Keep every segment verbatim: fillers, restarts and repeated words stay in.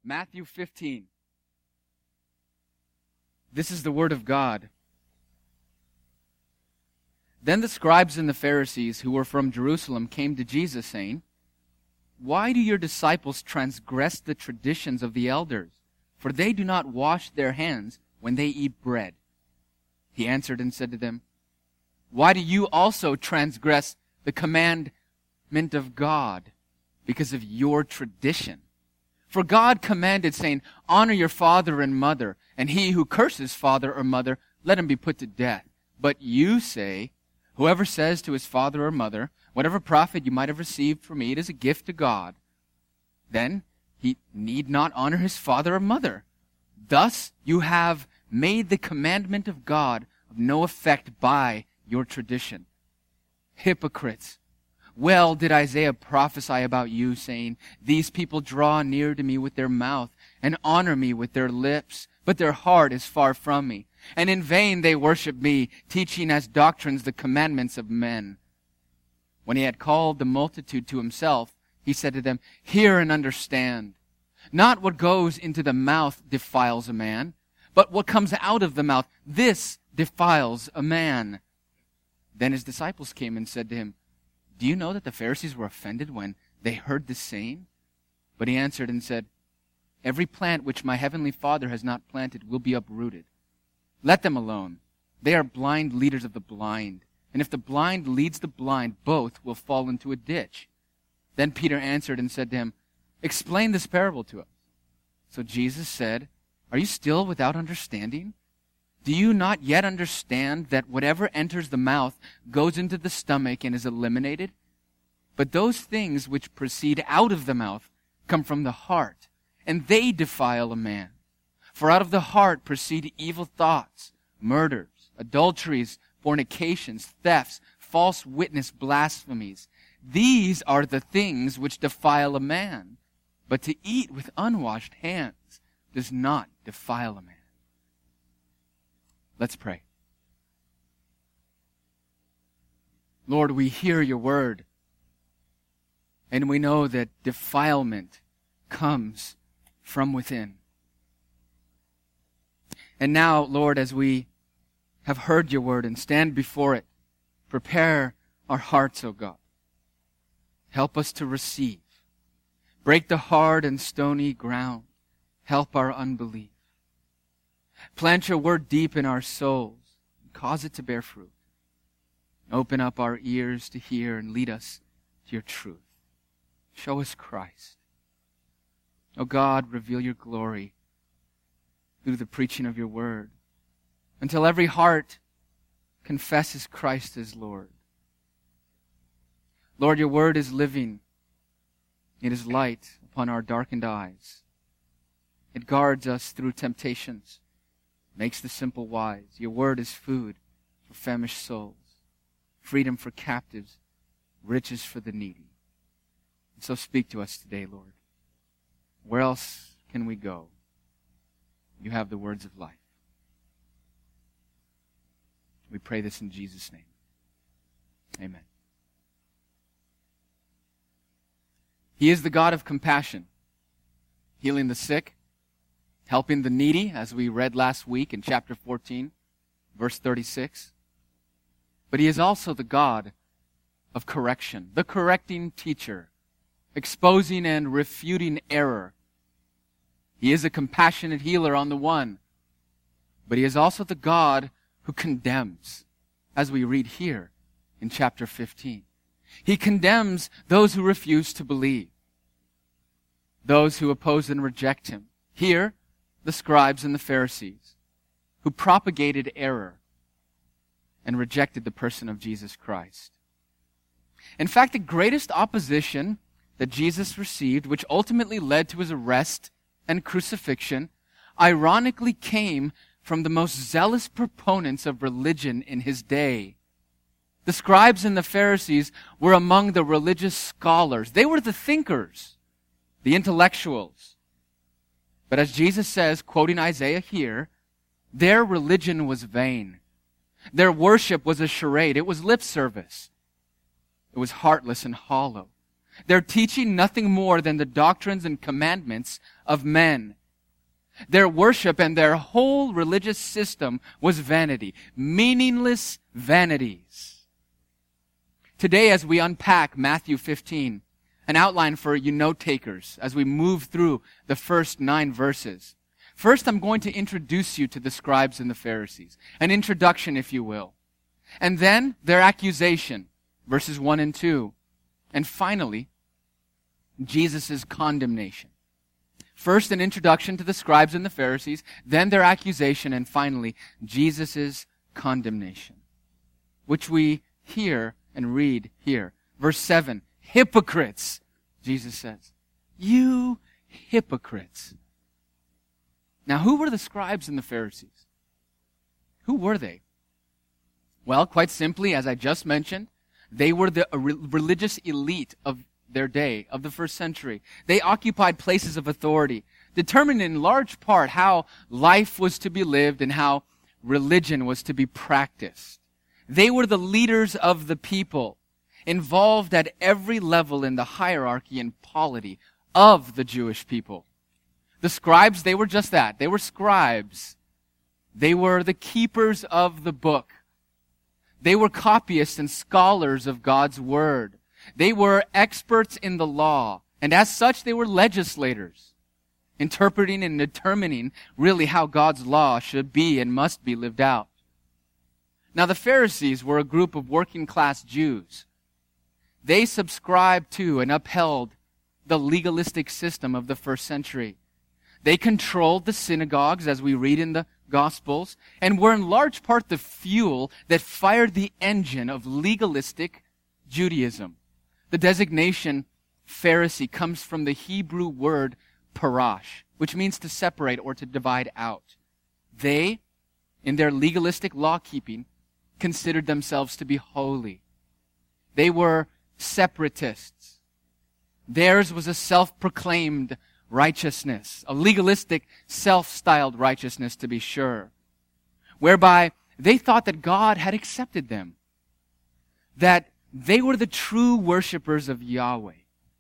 Matthew fifteen. This is the word of God. Then the scribes and the Pharisees who were from Jerusalem came to Jesus, saying, "Why do your disciples transgress the traditions of the elders? For they do not wash their hands when they eat bread." He answered and said to them, "Why do you also transgress the commandment of God? Because of your tradition. For God commanded, saying, 'Honor your father and mother,' and he who curses father or mother, let him be put to death. But you say, 'Whoever says to his father or mother, whatever profit you might have received from me, it is a gift to God,' then he need not honor his father or mother. Thus you have made the commandment of God of no effect by your tradition. Hypocrites! Well did Isaiah prophesy about you, saying, 'These people draw near to me with their mouth and honor me with their lips, but their heart is far from me. And in vain they worship me, teaching as doctrines the commandments of men.' When he had called the multitude to himself, he said to them, 'Hear and understand. Not what goes into the mouth defiles a man, but what comes out of the mouth, this defiles a man.' Then his disciples came and said to him, 'Do you know that the Pharisees were offended when they heard this saying?' But he answered and said, 'Every plant which my heavenly Father has not planted will be uprooted. Let them alone. They are blind leaders of the blind. And if the blind leads the blind, both will fall into a ditch.' Then Peter answered and said to him, 'Explain this parable to us.' So Jesus said, 'Are you still without understanding? Do you not yet understand that whatever enters the mouth goes into the stomach and is eliminated? But those things which proceed out of the mouth come from the heart, and they defile a man. For out of the heart proceed evil thoughts, murders, adulteries, fornications, thefts, false witness, blasphemies. These are the things which defile a man. But to eat with unwashed hands does not defile a man." Let's pray. Lord, we hear your word, and we know that defilement comes from within. And now, Lord, as we have heard your word and stand before it, prepare our hearts, O God. Help us to receive. Break the hard and stony ground. Help our unbelief. Plant your word deep in our souls and cause it to bear fruit. Open up our ears to hear and lead us to your truth. Show us Christ. O God, reveal your glory through the preaching of your word until every heart confesses Christ as Lord. Lord, your word is living. It is light upon our darkened eyes. It guards us through temptations, makes the simple wise. Your word is food for famished souls, freedom for captives, riches for the needy. And so speak to us today, Lord. Where else can we go? You have the words of life. We pray this in Jesus' name. Amen. He is the God of compassion, healing the sick, helping the needy, as we read last week in chapter fourteen, verse thirty-six. But he is also the God of correction, the correcting teacher, exposing and refuting error. He is a compassionate healer on the one, but he is also the God who condemns, as we read here in chapter fifteen. He condemns those who refuse to believe, those who oppose and reject him. Here, the scribes and the Pharisees, who propagated error and rejected the person of Jesus Christ. In fact, the greatest opposition that Jesus received, which ultimately led to his arrest and crucifixion, ironically came from the most zealous proponents of religion in his day. The scribes and the Pharisees were among the religious scholars. They were the thinkers, the intellectuals. But as Jesus says, quoting Isaiah here, their religion was vain. Their worship was a charade. It was lip service. It was heartless and hollow. They're teaching nothing more than the doctrines and commandments of men. Their worship and their whole religious system was vanity, meaningless vanities. Today, as we unpack Matthew fifteen, an outline for you note takers as we move through the first nine verses. First, I'm going to introduce you to the scribes and the Pharisees, an introduction, if you will. And then their accusation, verses one and two. And finally, Jesus' condemnation. First, an introduction to the scribes and the Pharisees, then their accusation, and finally, Jesus' condemnation, which we hear and read here. Verse seven, hypocrites, Jesus says. You hypocrites. Now, who were the scribes and the Pharisees? Who were they? Well, quite simply, as I just mentioned, they were the re- religious elite of their day, of the first century. They occupied places of authority, determined in large part how life was to be lived and how religion was to be practiced. They were the leaders of the people, involved at every level in the hierarchy and polity of the Jewish people. The scribes, they were just that. They were scribes. They were the keepers of the book. They were copyists and scholars of God's word. They were experts in the law, and as such, they were legislators, interpreting and determining really how God's law should be and must be lived out. Now, the Pharisees were a group of working-class Jews. They subscribed to and upheld the legalistic system of the first century. They controlled the synagogues, as we read in the Gospels, and were in large part the fuel that fired the engine of legalistic Judaism. The designation Pharisee comes from the Hebrew word parash, which means to separate or to divide out. They, in their legalistic law-keeping, considered themselves to be holy. They were separatists. Theirs was a self-proclaimed righteousness, a legalistic, self-styled righteousness, to be sure, whereby they thought that God had accepted them, that they were the true worshipers of Yahweh.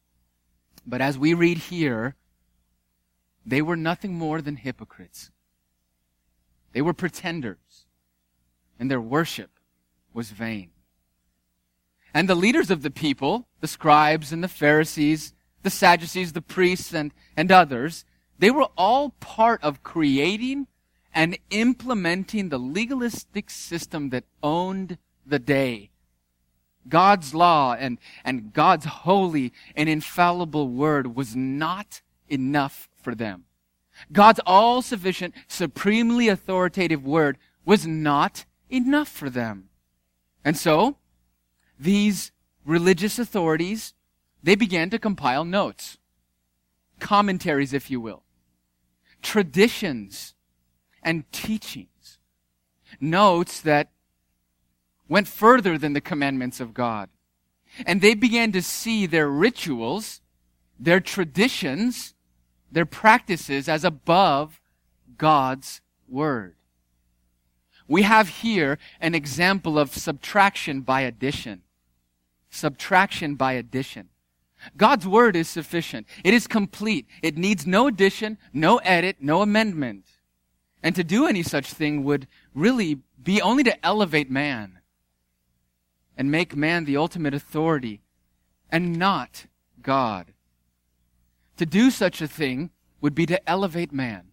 But as we read here, they were nothing more than hypocrites. They were pretenders, and their worship was vain. And the leaders of the people, the scribes and the Pharisees, the Sadducees, the priests, and, and others, they were all part of creating and implementing the legalistic system that owned the day. God's law and, and God's holy and infallible word was not enough for them. God's all-sufficient, supremely authoritative word was not enough for them. And so, these religious authorities, they began to compile notes, commentaries, if you will, traditions and teachings, notes that went further than the commandments of God. And they began to see their rituals, their traditions, their practices as above God's word. We have here an example of subtraction by addition. Subtraction by addition. God's word is sufficient. It is complete. It needs no addition, no edit, no amendment. And to do any such thing would really be only to elevate man and make man the ultimate authority and not God. To do such a thing would be to elevate man.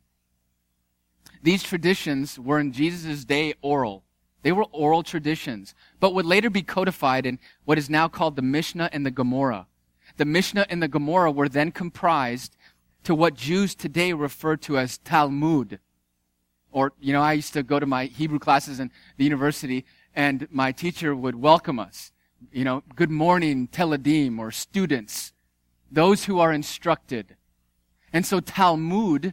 These traditions were in Jesus' day oral. They were oral traditions, but would later be codified in what is now called the Mishnah and the Gemara. The Mishnah and the Gemara were then comprised to what Jews today refer to as Talmud. Or, you know, I used to go to my Hebrew classes in the university, and my teacher would welcome us. You know, good morning, Teledim, or students, those who are instructed. And so Talmud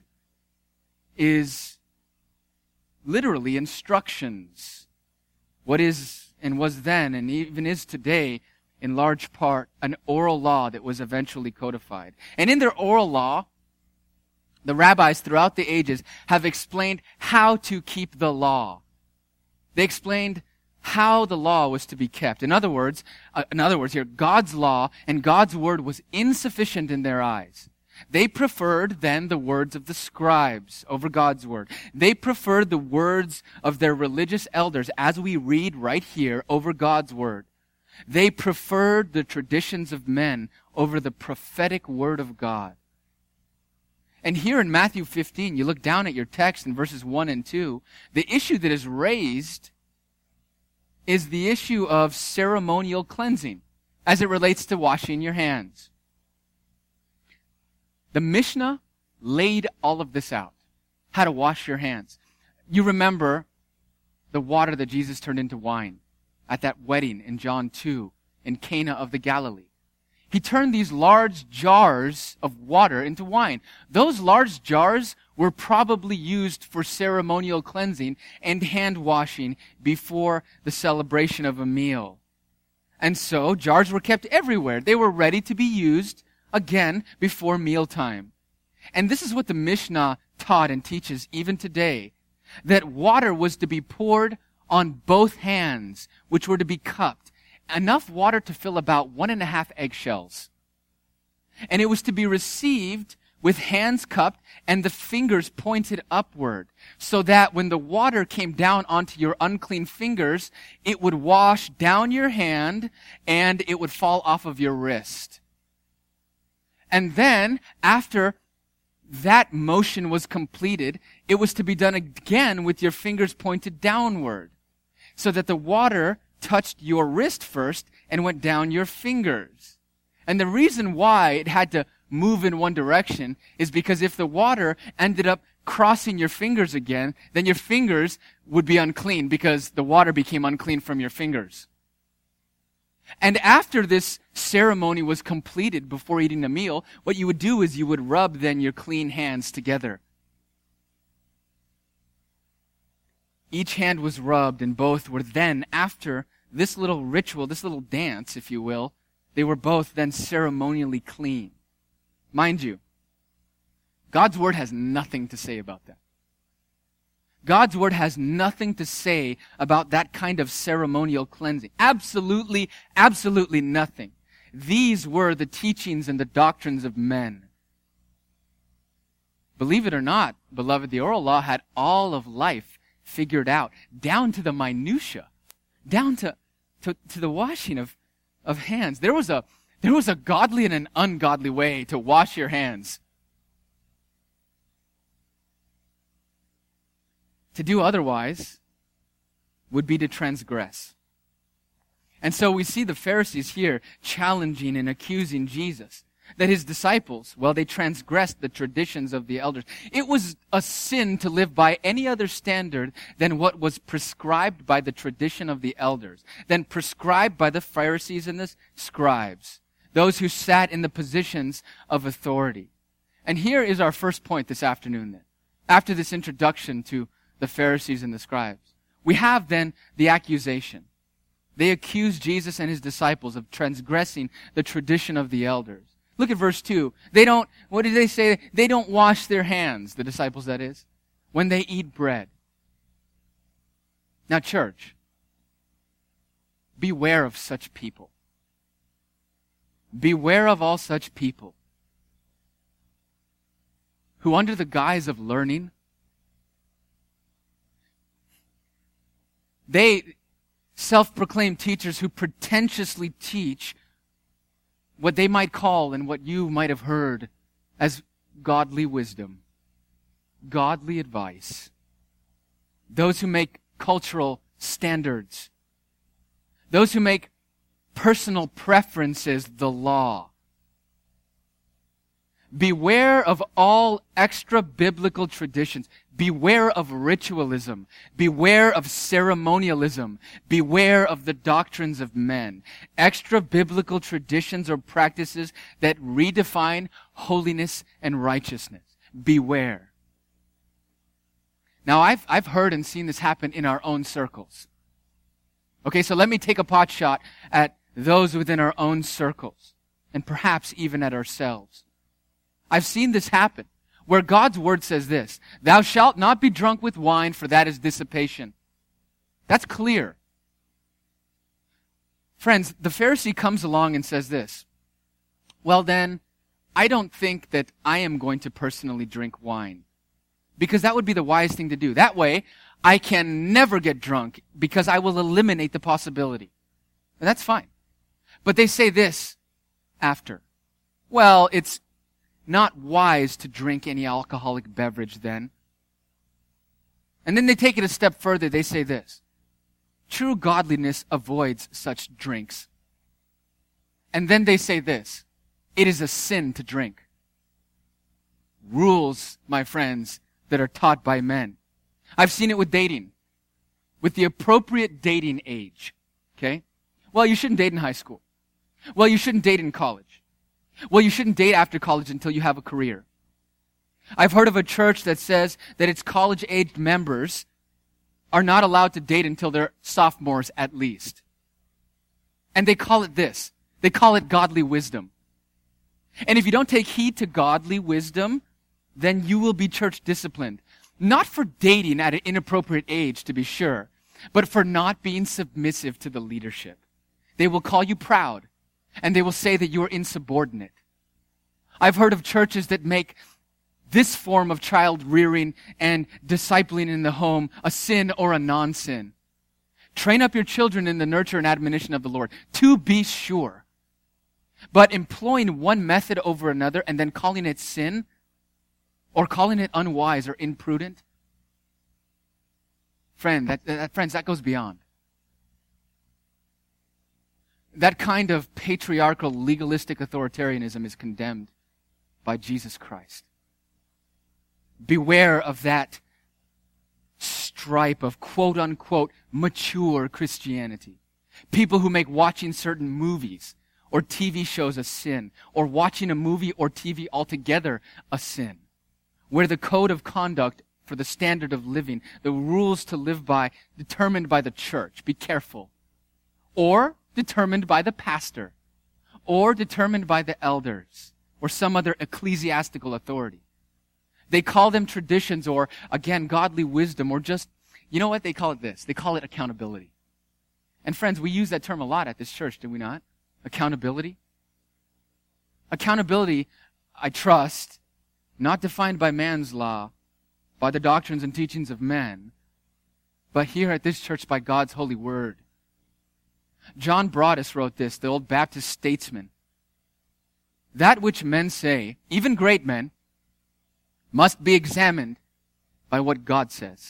is literally instructions. What is and was then and even is today, in large part, an oral law that was eventually codified. And in their oral law, the rabbis throughout the ages have explained how to keep the law. They explained how the law was to be kept. In other words, uh, in other words here, God's law and God's word was insufficient in their eyes. They preferred then the words of the scribes over God's word. They preferred the words of their religious elders, as we read right here, over God's word. They preferred the traditions of men over the prophetic word of God. And here in Matthew fifteen, you look down at your text in verses one and two, the issue that is raised is the issue of ceremonial cleansing as it relates to washing your hands. The Mishnah laid all of this out, how to wash your hands. You remember the water that Jesus turned into wine at that wedding in John two in Cana of the Galilee. He turned these large jars of water into wine. Those large jars were probably used for ceremonial cleansing and hand washing before the celebration of a meal. And so jars were kept everywhere. They were ready to be used again before mealtime. And this is what the Mishnah taught and teaches even today, that water was to be poured on both hands, which were to be cupped, enough water to fill about one and a half eggshells. And it was to be received with hands cupped and the fingers pointed upward, so that when the water came down onto your unclean fingers, it would wash down your hand and it would fall off of your wrist. And then, after that motion was completed, it was to be done again with your fingers pointed downward, so that the water touched your wrist first and went down your fingers. And the reason why it had to move in one direction is because if the water ended up crossing your fingers again, then your fingers would be unclean because the water became unclean from your fingers. And after this ceremony was completed before eating a meal, what you would do is you would rub then your clean hands together. Each hand was rubbed, and both were then, after this little ritual, this little dance, if you will, they were both then ceremonially clean. Mind you, God's word has nothing to say about that. God's word has nothing to say about that kind of ceremonial cleansing. Absolutely, absolutely nothing. These were the teachings and the doctrines of men. Believe it or not, beloved, the oral law had all of life figured out, down to the minutia, down to, to, to the washing of, of hands. There was a, there was a godly and an ungodly way to wash your hands. To do otherwise would be to transgress. And so we see the Pharisees here challenging and accusing Jesus, that his disciples, well, they transgressed the traditions of the elders. It was a sin to live by any other standard than what was prescribed by the tradition of the elders, than prescribed by the Pharisees and the scribes, those who sat in the positions of authority. And here is our first point this afternoon then, after this introduction to the Pharisees and the scribes. We have then the accusation. They accuse Jesus and his disciples of transgressing the tradition of the elders. Look at verse two. They don't, what did they say? They don't wash their hands, the disciples that is, when they eat bread. Now church, beware of such people. Beware of all such people who under the guise of learning, they self-proclaimed teachers who pretentiously teach what they might call and what you might have heard as godly wisdom, godly advice. Those who make cultural standards. Those who make personal preferences the law. Beware of all extra-biblical traditions. Beware of ritualism. Beware of ceremonialism. Beware of the doctrines of men. Extra-biblical traditions or practices that redefine holiness and righteousness. Beware. Now, I've, I've heard and seen this happen in our own circles. Okay, so let me take a pot shot at those within our own circles, and perhaps even at ourselves. I've seen this happen, where God's word says this, "Thou shalt not be drunk with wine, for that is dissipation." That's clear. Friends, the Pharisee comes along and says this, well then, I don't think that I am going to personally drink wine, because that would be the wise thing to do. That way, I can never get drunk, because I will eliminate the possibility. And that's fine. But they say this after. Well, it's not wise to drink any alcoholic beverage then. And then they take it a step further. They say this. True godliness avoids such drinks. And then they say this. It is a sin to drink. Rules, my friends, that are taught by men. I've seen it with dating. With the appropriate dating age. Okay? Well, you shouldn't date in high school. Well, you shouldn't date in college. Well, you shouldn't date after college until you have a career. I've heard of a church that says that its college-aged members are not allowed to date until they're sophomores at least. And they call it this. They call it godly wisdom. And if you don't take heed to godly wisdom, then you will be church disciplined. Not for dating at an inappropriate age, to be sure, but for not being submissive to the leadership. They will call you proud, and they will say that you are insubordinate. I've heard of churches that make this form of child rearing and discipling in the home a sin or a non-sin. Train up your children in the nurture and admonition of the Lord, to be sure. But employing one method over another and then calling it sin, or calling it unwise or imprudent, friend, that, that friends, that goes beyond. That kind of patriarchal, legalistic authoritarianism is condemned by Jesus Christ. Beware of that stripe of quote-unquote mature Christianity. People who make watching certain movies or T V shows a sin, or watching a movie or T V altogether a sin, where the code of conduct for the standard of living, the rules to live by, determined by the church, be careful, or determined by the pastor, or determined by the elders, or some other ecclesiastical authority. They call them traditions or, again, godly wisdom, or just, you know what? They call it this. They call it accountability. And friends, we use that term a lot at this church, do we not? Accountability. Accountability, I trust, not defined by man's law, by the doctrines and teachings of men, but here at this church by God's holy word. John Broadus wrote this, the old Baptist statesman. That which men say, even great men, must be examined by what God says.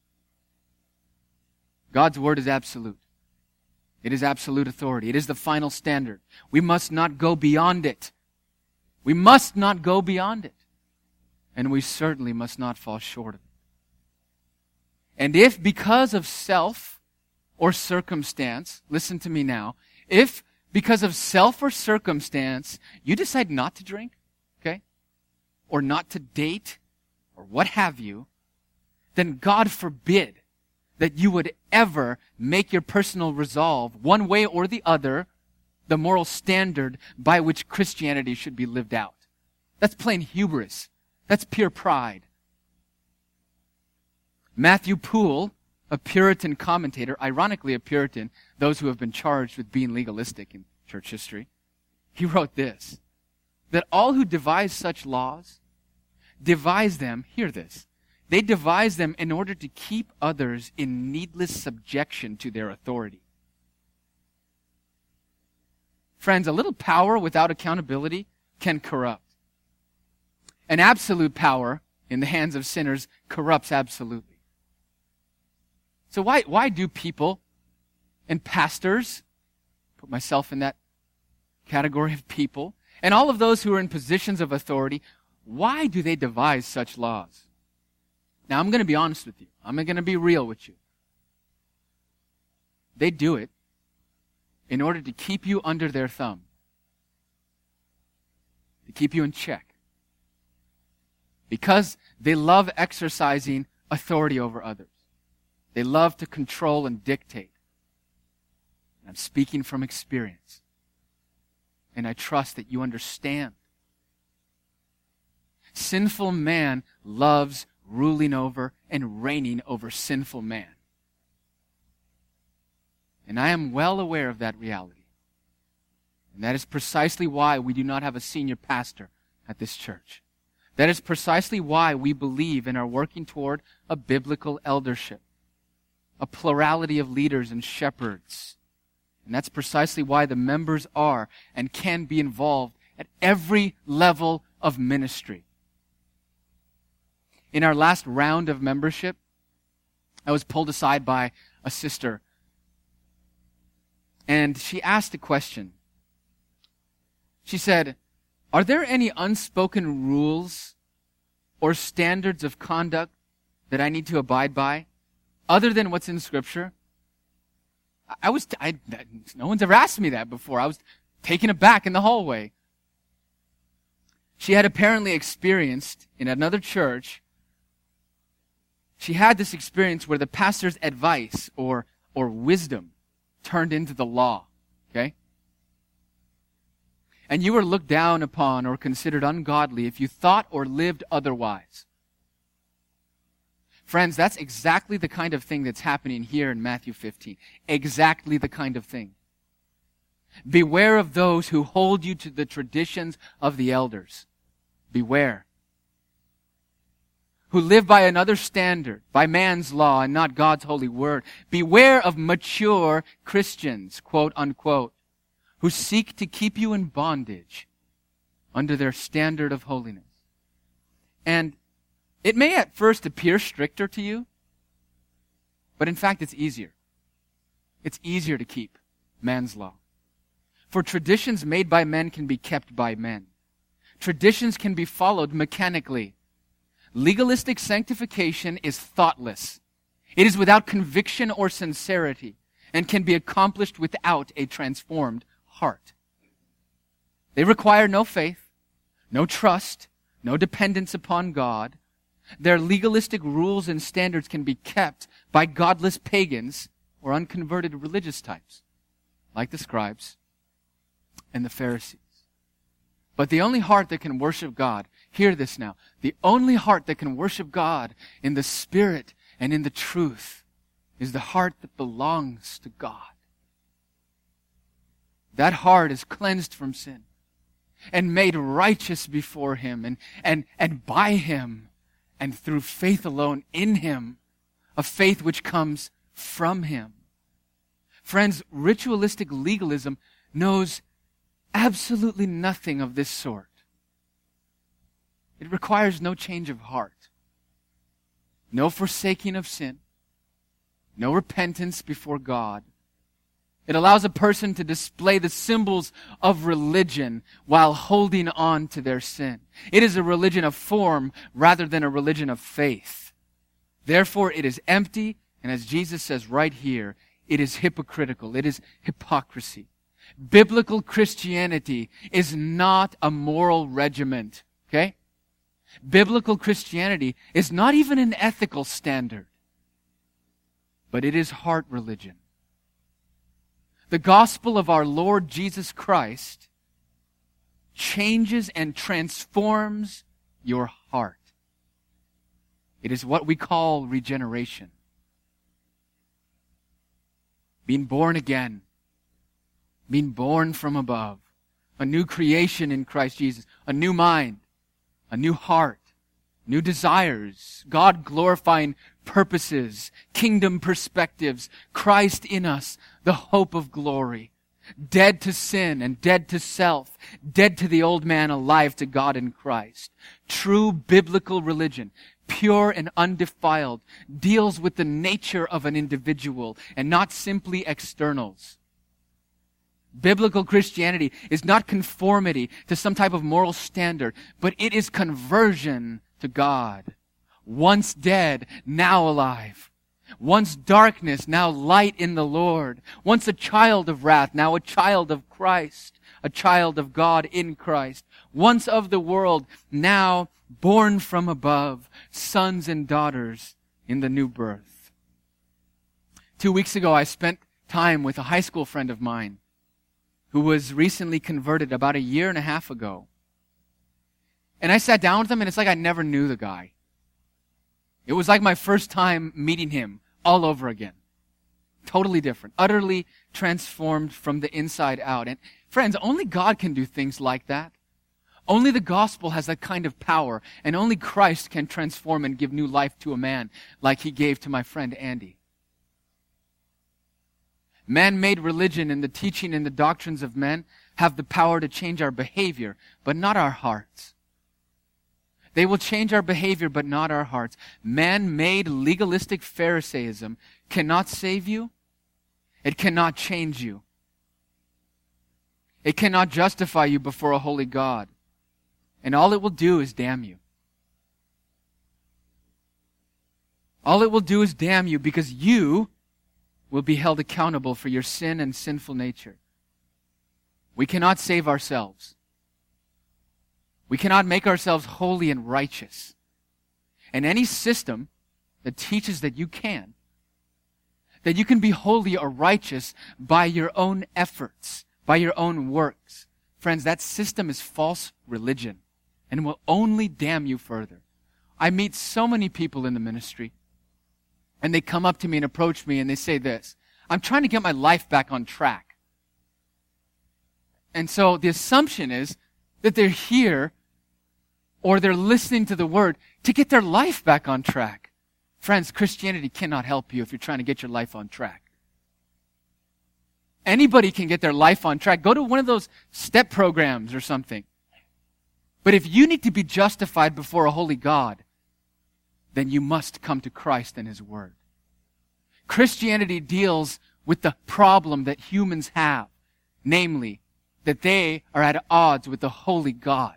God's word is absolute. It is absolute authority. It is the final standard. We must not go beyond it. We must not go beyond it. And we certainly must not fall short of it. And if because of self or circumstance, listen to me now, if because of self or circumstance you decide not to drink, okay, or not to date, or what have you, then God forbid that you would ever make your personal resolve, one way or the other, the moral standard by which Christianity should be lived out. That's plain hubris. That's pure pride. Matthew Poole, a Puritan commentator, ironically a Puritan, those who have been charged with being legalistic in church history, he wrote this, that all who devise such laws, devise them, hear this, they devise them in order to keep others in needless subjection to their authority. Friends, a little power without accountability can corrupt. And absolute power in the hands of sinners corrupts absolutely. So why, why do people and pastors, put myself in that category of people, and all of those who are in positions of authority, why do they devise such laws? Now, I'm going to be honest with you. I'm going to be real with you. They do it in order to keep you under their thumb, to keep you in check. Because they love exercising authority over others. They love to control and dictate. I'm speaking from experience. And I trust that you understand. Sinful man loves ruling over and reigning over sinful man. And I am well aware of that reality. And that is precisely why we do not have a senior pastor at this church. That is precisely why we believe and are working toward a biblical eldership, a plurality of leaders and shepherds. And that's precisely why the members are and can be involved at every level of ministry. In our last round of membership, I was pulled aside by a sister, and she asked a question. She said, "Are there any unspoken rules or standards of conduct that I need to abide by other than what's in Scripture?" I was, I, no one's ever asked me that before. I was taken aback in the hallway. She had apparently experienced in another church, she had this experience where the pastor's advice or, or wisdom turned into the law, okay? And you were looked down upon or considered ungodly if you thought or lived otherwise. Friends, that's exactly the kind of thing that's happening here in Matthew fifteen. Exactly the kind of thing. Beware of those who hold you to the traditions of the elders. Beware. Who live by another standard, by man's law and not God's holy word. Beware of mature Christians, quote unquote, who seek to keep you in bondage under their standard of holiness. And it may at first appear stricter to you, but in fact it's easier. It's easier to keep man's law. For traditions made by men can be kept by men. Traditions can be followed mechanically. Legalistic sanctification is thoughtless. It is without conviction or sincerity and can be accomplished without a transformed heart. They require no faith, no trust, no dependence upon God. Their legalistic rules and standards can be kept by godless pagans or unconverted religious types, like the scribes and the Pharisees. But the only heart that can worship God, hear this now, the only heart that can worship God in the Spirit and in the truth is the heart that belongs to God. That heart is cleansed from sin and made righteous before Him and, and, and by Him and through faith alone in Him, a faith which comes from Him. Friends, ritualistic legalism knows absolutely nothing of this sort. It requires no change of heart, no forsaking of sin, no repentance before God. It allows a person to display the symbols of religion while holding on to their sin. It is a religion of form rather than a religion of faith. Therefore, it is empty, and as Jesus says right here, it is hypocritical. It is hypocrisy. Biblical Christianity is not a moral regiment, okay? Biblical Christianity is not even an ethical standard, but it is heart religion. The gospel of our Lord Jesus Christ changes and transforms your heart. It is what we call regeneration. Being born again. Being born from above. A new creation in Christ Jesus. A new mind. A new heart. New desires. God-glorifying purposes. Kingdom perspectives. Christ in us. The hope of glory. Dead to sin and dead to self. Dead to the old man, alive to God in Christ. True biblical religion, pure and undefiled, deals with the nature of an individual and not simply externals. Biblical Christianity is not conformity to some type of moral standard, but it is conversion to God. Once dead, now alive. Once darkness, now light in the Lord. Once a child of wrath, now a child of Christ. A child of God in Christ. Once of the world, now born from above. Sons and daughters in the new birth. Two weeks ago, I spent time with a high school friend of mine who was recently converted about a year and a half ago. And I sat down with him, and it's like I never knew the guy. It was like my first time meeting him all over again. Totally different. Utterly transformed from the inside out. And Friends, only God can do things like that. Only the gospel has that kind of power, and only Christ can transform and give new life to a man like he gave to my friend Andy. Man-made religion and the teaching and the doctrines of men have the power to change our behavior, but not our hearts. They will change our behavior, but not our hearts. Man-made legalistic Pharisaism cannot save you. It cannot change you. It cannot justify you before a holy God. And all it will do is damn you. All it will do is damn you because you will be held accountable for your sin and sinful nature. We cannot save ourselves. We cannot make ourselves holy and righteous. And any system that teaches that you can, that you can be holy or righteous by your own efforts, by your own works, friends, that system is false religion and will only damn you further. I meet so many people in the ministry, and they come up to me and approach me and they say this: I'm trying to get my life back on track. And so the assumption is that they're here or they're listening to the word to get their life back on track. Friends, Christianity cannot help you if you're trying to get your life on track. Anybody can get their life on track. Go to one of those step programs or something. But if you need to be justified before a holy God, then you must come to Christ and His Word. Christianity deals with the problem that humans have, namely, that they are at odds with the holy God.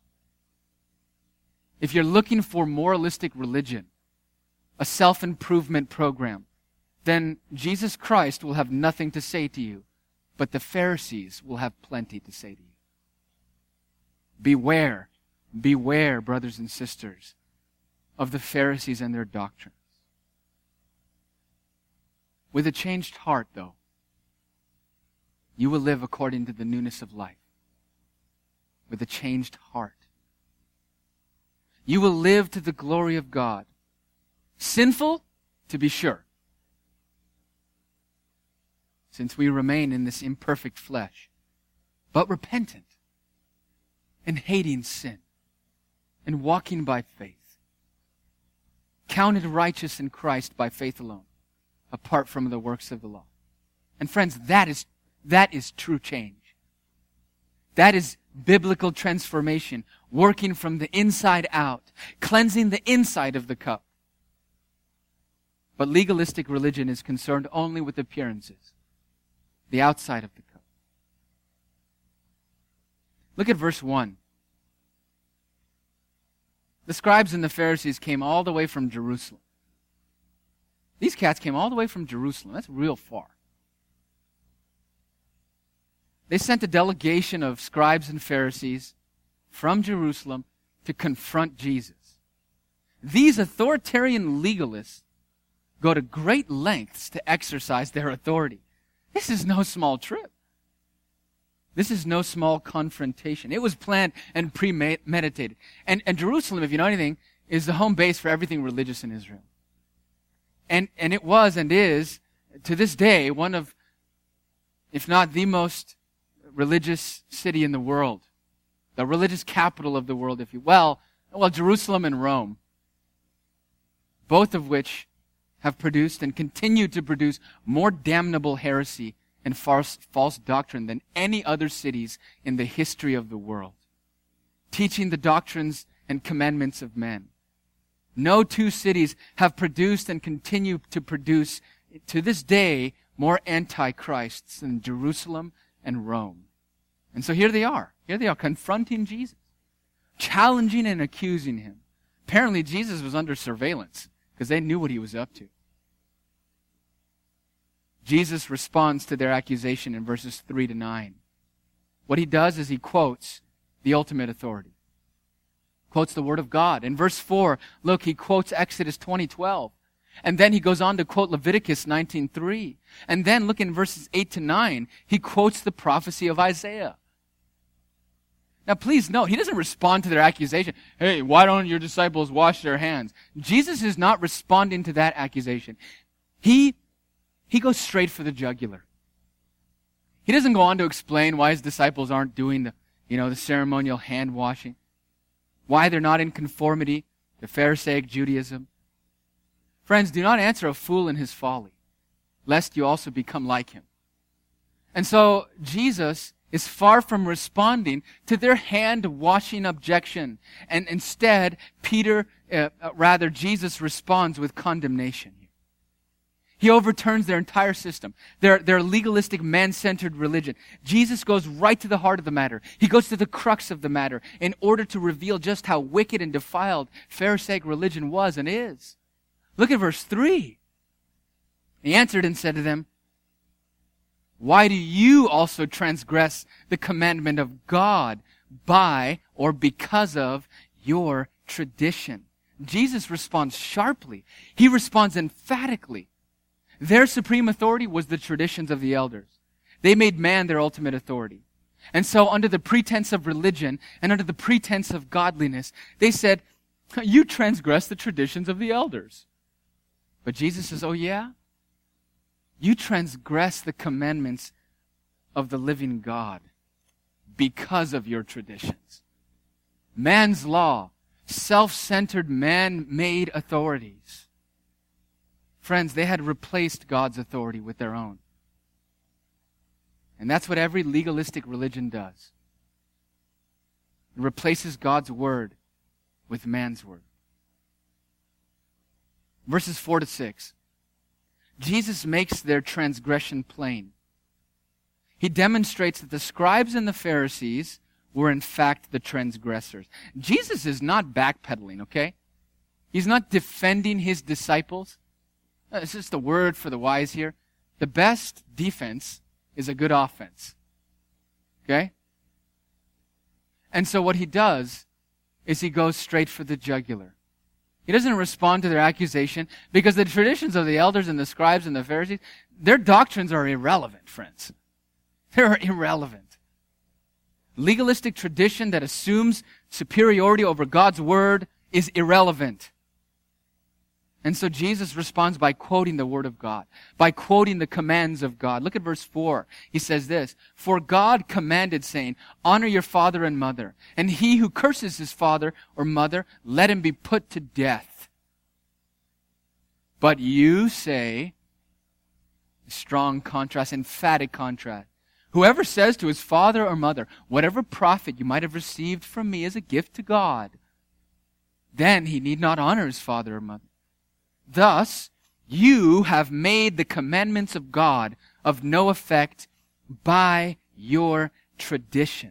If you're looking for moralistic religion, a self-improvement program, then Jesus Christ will have nothing to say to you, but the Pharisees will have plenty to say to you. Beware, beware, brothers and sisters, of the Pharisees and their doctrines. With a changed heart, though, you will live according to the newness of life. With a changed heart. You will live to the glory of God. Sinful, to be sure, since we remain in this imperfect flesh, but repentant and hating sin and walking by faith, counted righteous in Christ by faith alone, apart from the works of the law. And friends, that is, that is true change. That is biblical transformation, working from the inside out, cleansing the inside of the cup. But legalistic religion is concerned only with appearances, the outside of the cup. Look at verse one. The scribes and the Pharisees came all the way from Jerusalem. These cats came all the way from Jerusalem. That's real far. They sent a delegation of scribes and Pharisees from Jerusalem to confront Jesus. These authoritarian legalists go to great lengths to exercise their authority. This is no small trip. This is no small confrontation. It was planned and premeditated. And, and Jerusalem, if you know anything, is the home base for everything religious in Israel. And, and it was and is, to this day, one of, if not the most religious city in the world. The religious capital of the world, if you will. Well, Jerusalem and Rome. Both of which have produced and continue to produce more damnable heresy and false, false doctrine than any other cities in the history of the world. Teaching the doctrines and commandments of men. No two cities have produced and continue to produce, to this day, more antichrists than Jerusalem and Rome. And so here they are. Here they are confronting Jesus. Challenging and accusing Him. Apparently Jesus was under surveillance because they knew what He was up to. Jesus responds to their accusation in verses three to nine. What He does is He quotes the ultimate authority. Quotes the Word of God. In verse four, look, He quotes Exodus twenty twelve. And then He goes on to quote Leviticus nineteen three. And then look in verses eight to nine, He quotes the prophecy of Isaiah. Now please note, He doesn't respond to their accusation. Hey, why don't your disciples wash their hands? Jesus is not responding to that accusation. He, he goes straight for the jugular. He doesn't go on to explain why his disciples aren't doing the, you know, the ceremonial hand washing, why they're not in conformity to Pharisaic Judaism. Friends, do not answer a fool in his folly, lest you also become like him. And so Jesus is far from responding to their hand-washing objection. And instead, Peter, uh, uh, rather, Jesus responds with condemnation. He overturns their entire system, their, their legalistic, man-centered religion. Jesus goes right to the heart of the matter. He goes to the crux of the matter in order to reveal just how wicked and defiled Pharisaic religion was and is. Look at verse three. He answered and said to them, "Why do you also transgress the commandment of God by or because of your tradition?" Jesus responds sharply. He responds emphatically. Their supreme authority was the traditions of the elders. They made man their ultimate authority. And so under the pretense of religion and under the pretense of godliness, they said, "You transgress the traditions of the elders." But Jesus says, "Oh yeah? You transgress the commandments of the living God because of your traditions." Man's law, self-centered man-made authorities. Friends, they had replaced God's authority with their own. And that's what every legalistic religion does. It replaces God's word with man's word. Verses four to six. Jesus makes their transgression plain. He demonstrates that the scribes and the Pharisees were in fact the transgressors. Jesus is not backpedaling, okay? He's not defending his disciples. It's just a word for the wise here. The best defense is a good offense. Okay? And so what he does is he goes straight for the jugular. He doesn't respond to their accusation because the traditions of the elders and the scribes and the Pharisees, their doctrines are irrelevant, friends. They're irrelevant. Legalistic tradition that assumes superiority over God's word is irrelevant. And so Jesus responds by quoting the word of God, by quoting the commands of God. Look at verse four. He says this, "For God commanded, saying, honor your father and mother, and he who curses his father or mother, let him be put to death. But you say," strong contrast, emphatic contrast, "whoever says to his father or mother, whatever profit you might have received from me as a gift to God, then he need not honor his father or mother. Thus, you have made the commandments of God of no effect by your tradition."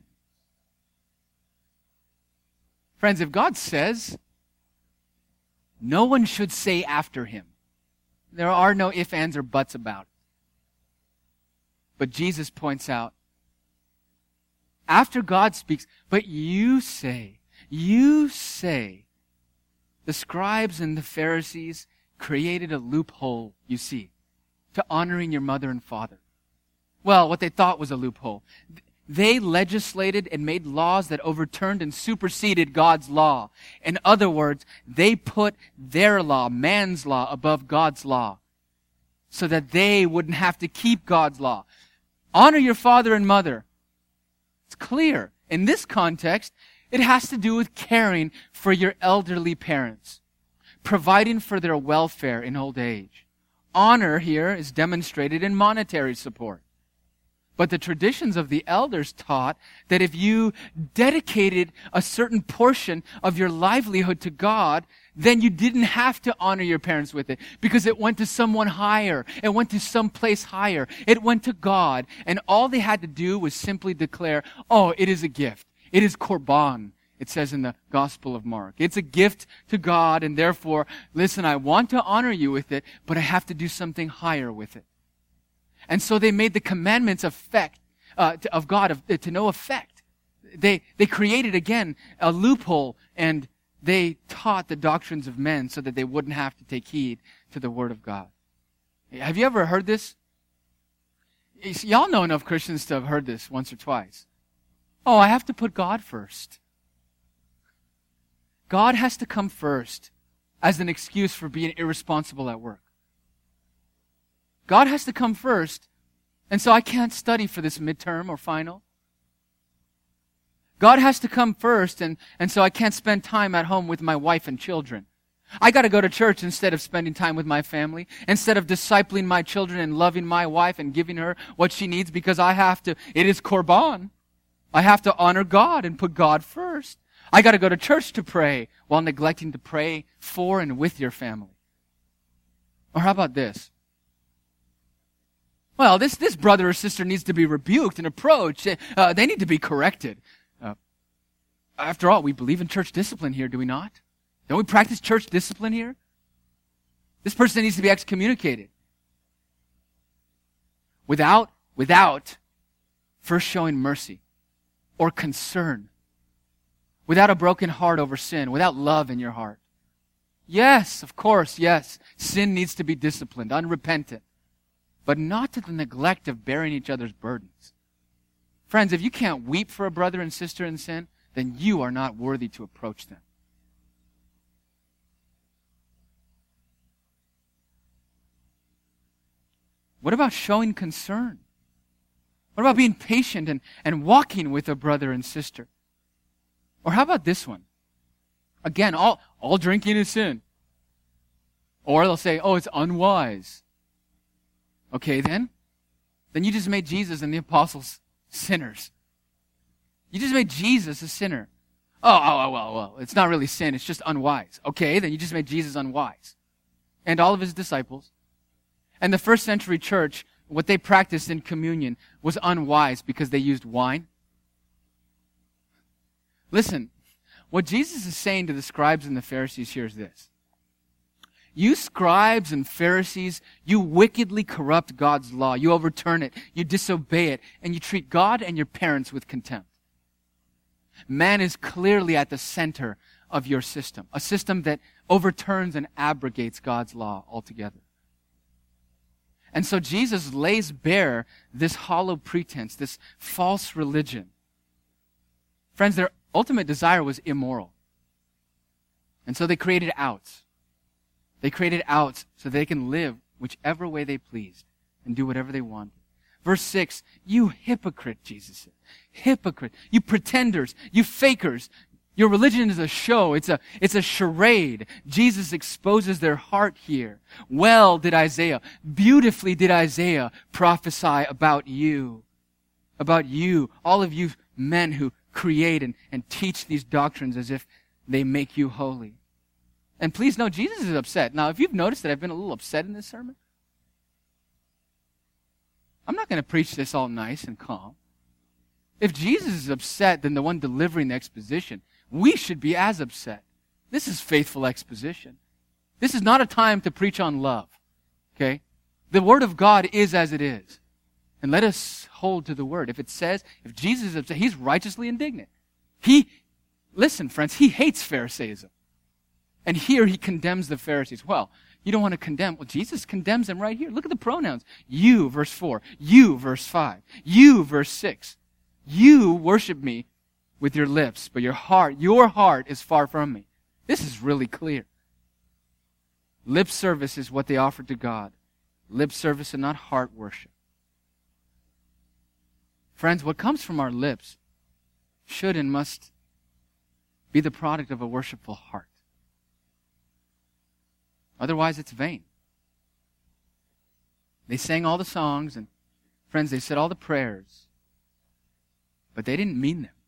Friends, if God says, no one should say after him. There are no ifs, ands, or buts about it. But Jesus points out, after God speaks, but you say, you say, the scribes and the Pharisees created a loophole, you see, to honoring your mother and father. Well, what they thought was a loophole. They legislated and made laws that overturned and superseded God's law. In other words, they put their law, man's law, above God's law, so that they wouldn't have to keep God's law. Honor your father and mother. It's clear. In this context, it has to do with caring for your elderly parents, providing for their welfare in old age. Honor here is demonstrated in monetary support. But the traditions of the elders taught that if you dedicated a certain portion of your livelihood to God, then you didn't have to honor your parents with it because it went to someone higher. It went to some place higher. It went to God. And all they had to do was simply declare, oh, it is a gift. It is korban, it says in the Gospel of Mark. It's a gift to God, and therefore, listen, I want to honor you with it, but I have to do something higher with it. And so they made the commandments effect, uh, to, of God of, to no effect. They, they created, again, a loophole, and they taught the doctrines of men so that they wouldn't have to take heed to the Word of God. Have you ever heard this? Y'all know enough Christians to have heard this once or twice. Oh, I have to put God first. God has to come first as an excuse for being irresponsible at work. God has to come first And so I can't study for this midterm or final. God has to come first, and, and so I can't spend time at home with my wife and children. I got to go to church instead of spending time with my family, instead of discipling my children and loving my wife and giving her what she needs, because I have to, it is Korban. I have to honor God and put God first. I got to go to church to pray while neglecting to pray for and with your family. Or how about this? Well, this, this brother or sister needs to be rebuked and approached. Uh, they need to be corrected. Uh, after all, we believe in church discipline here, do we not? Don't we practice church discipline here? This person needs to be excommunicated. Without, without first showing mercy or concern. Without a broken heart over sin. Without love in your heart. Yes, of course, yes. Sin needs to be disciplined, unrepentant. But not to the neglect of bearing each other's burdens. Friends, if you can't weep for a brother and sister in sin, then you are not worthy to approach them. What about showing concern? What about being patient and, and walking with a brother and sister? Or how about this one? Again, all, all drinking is sin. Or they'll say, oh, it's unwise. Okay, then? Then you just made Jesus and the apostles sinners. You just made Jesus a sinner. Oh, oh, well, well, it's not really sin, it's just unwise. Okay, then you just made Jesus unwise. And all of his disciples. And the first century church, what they practiced in communion was unwise because they used wine. Listen, what Jesus is saying to the scribes and the Pharisees here is this. You scribes and Pharisees, you wickedly corrupt God's law. You overturn it, you disobey it, and you treat God and your parents with contempt. Man is clearly at the center of your system, a system that overturns and abrogates God's law altogether. And so Jesus lays bare this hollow pretense, this false religion. Friends, their ultimate desire was immoral. And so they created outs. They created outs so they can live whichever way they pleased and do whatever they wanted. Verse six, you hypocrite, Jesus said. Hypocrite. You pretenders. You fakers. Your religion is a show. It's a, it's a charade. Jesus exposes their heart here. Well did Isaiah, beautifully did Isaiah prophesy about you. About you. All of you men who create and, and teach these doctrines as if they make you holy. And please know, Jesus is upset. Now, if you've noticed that I've been a little upset in this sermon, I'm not going to preach this all nice and calm. If Jesus is upset, then the one delivering the exposition, we should be as upset. This is faithful exposition. This is not a time to preach on love. Okay? The Word of God is as it is. And let us hold to the Word. If it says, if Jesus is upset, He's righteously indignant. He, listen friends, He hates Pharisaism. And here He condemns the Pharisees. Well, you don't want to condemn. Well, Jesus condemns them right here. Look at the pronouns. You, verse four. You, verse five. You, verse six. You worship me with your lips, but your heart, your heart is far from me. This is really clear. Lip service is what they offered to God. Lip service and not heart worship. Friends, what comes from our lips should and must be the product of a worshipful heart. Otherwise, it's vain. They sang all the songs, and friends, they said all the prayers, but they didn't mean them.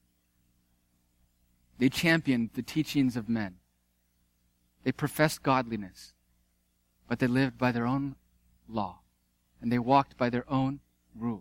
They championed the teachings of men. They professed godliness, but they lived by their own law, and they walked by their own rule.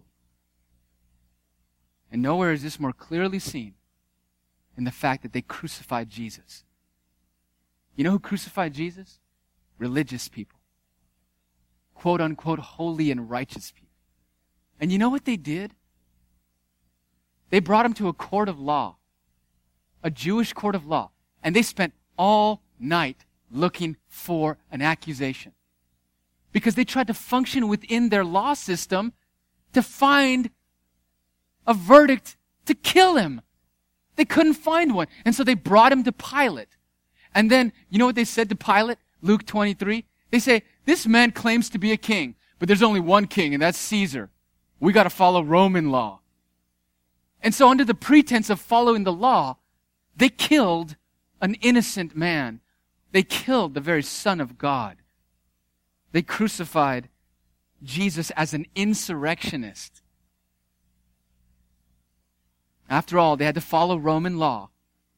And nowhere is this more clearly seen in the fact that they crucified Jesus. You know who crucified Jesus? Religious people. Quote unquote, holy and righteous people. And you know what they did? They brought him to a court of law. A Jewish court of law. And they spent all night looking for an accusation. Because they tried to function within their law system to find a verdict to kill him. They couldn't find one. And so they brought him to Pilate. And then, you know what they said to Pilate? Luke twenty-three. They say, this man claims to be a king, but there's only one king, and that's Caesar. We got to follow Roman law. And so under the pretense of following the law, they killed an innocent man. They killed the very Son of God. They crucified Jesus as an insurrectionist. After all, they had to follow Roman law.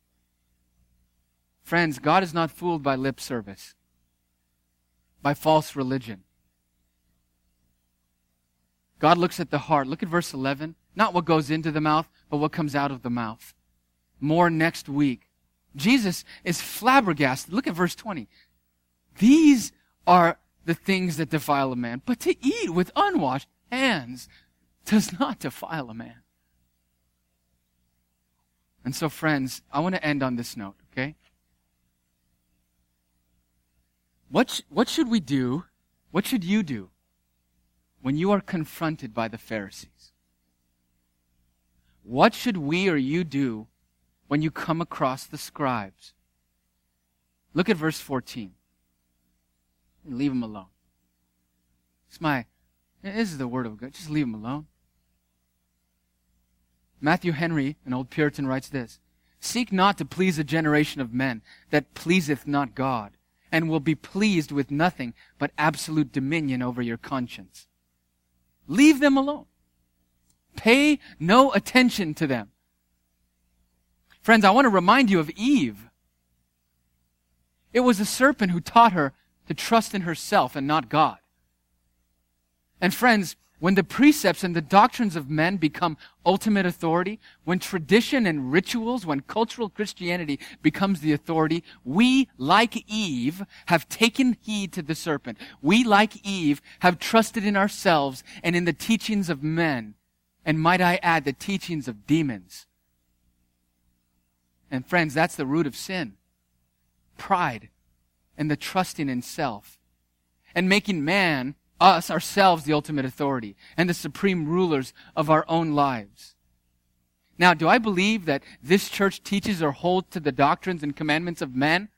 Friends, God is not fooled by lip service, by false religion. God looks at the heart. Look at verse eleven. Not what goes into the mouth, but what comes out of the mouth. More next week. Jesus is flabbergasted. Look at verse twenty. These are the things that defile a man, but to eat with unwashed hands does not defile a man. And so, friends, I want to end on this note, okay? What, sh- what should we do? What should you do when you are confronted by the Pharisees? What should we or you do when you come across the scribes? Look at verse fourteen. Leave them alone. It's my, this is the word of God. Just leave them alone. Matthew Henry, an old Puritan, writes this: Seek not to please a generation of men that pleaseth not God, and will be pleased with nothing but absolute dominion over your conscience. Leave them alone. Pay no attention to them. Friends, I want to remind you of Eve. It was the serpent who taught her to trust in herself and not God. And friends, when the precepts and the doctrines of men become ultimate authority, when tradition and rituals, when cultural Christianity becomes the authority, we, like Eve, have taken heed to the serpent. We, like Eve, have trusted in ourselves and in the teachings of men. And might I add, the teachings of demons. And friends, that's the root of sin. Pride and the trusting in self. And making man, us, ourselves, the ultimate authority and the supreme rulers of our own lives. Now, do I believe that this church teaches or holds to the doctrines and commandments of men?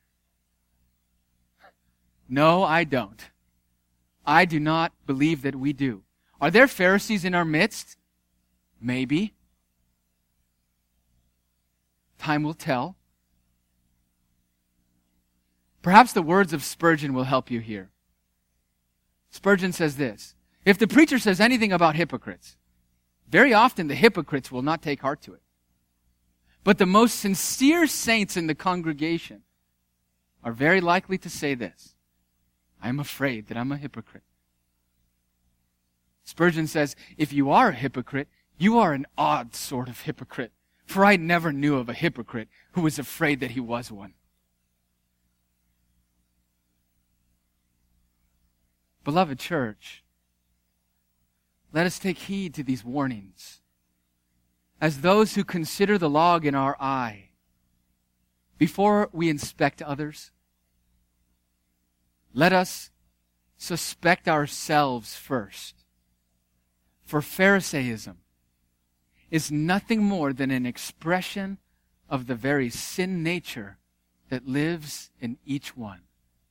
No, I don't. I do not believe that we do. Are there Pharisees in our midst? Maybe. Time will tell. Perhaps the words of Spurgeon will help you here. Spurgeon says this: if the preacher says anything about hypocrites, very often the hypocrites will not take heart to it. But the most sincere saints in the congregation are very likely to say this: I'm afraid that I'm a hypocrite. Spurgeon says, if you are a hypocrite, you are an odd sort of hypocrite, for I never knew of a hypocrite who was afraid that he was one. Beloved church, let us take heed to these warnings. As those who consider the log in our eye, before we inspect others, let us suspect ourselves first. For Pharisaism is nothing more than an expression of the very sin nature that lives in each one.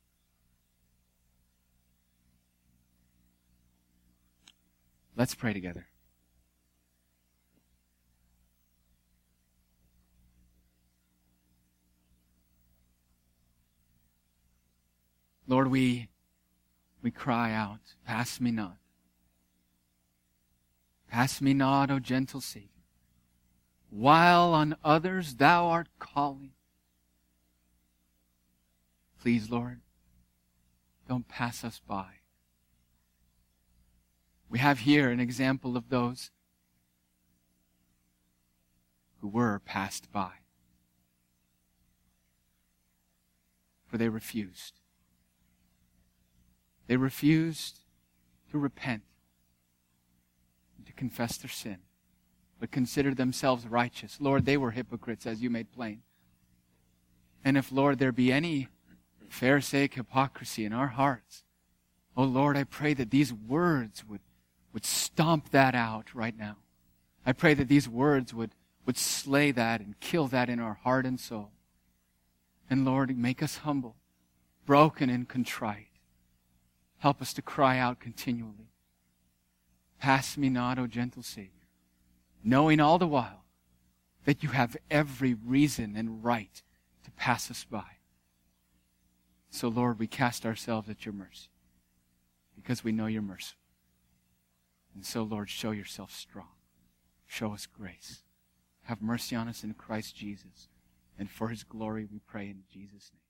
Let's pray together. Lord, we, we cry out, pass me not. Pass me not, O gentle Savior, while on others thou art calling. Please, Lord, don't pass us by. We have here an example of those who were passed by. For they refused. They refused to repent and to confess their sin, but considered themselves righteous. Lord, they were hypocrites, as you made plain. And if, Lord, there be any Pharisaic hypocrisy in our hearts, oh Lord, I pray that these words would would stomp that out right now. I pray that these words would, would slay that and kill that in our heart and soul. And Lord, make us humble, broken and contrite. Help us to cry out continually. Pass me not, O gentle Savior, knowing all the while that you have every reason and right to pass us by. So, Lord, we cast ourselves at your mercy because we know you're merciful. And so, Lord, show yourself strong. Show us grace. Have mercy on us in Christ Jesus. And for his glory we pray in Jesus' name.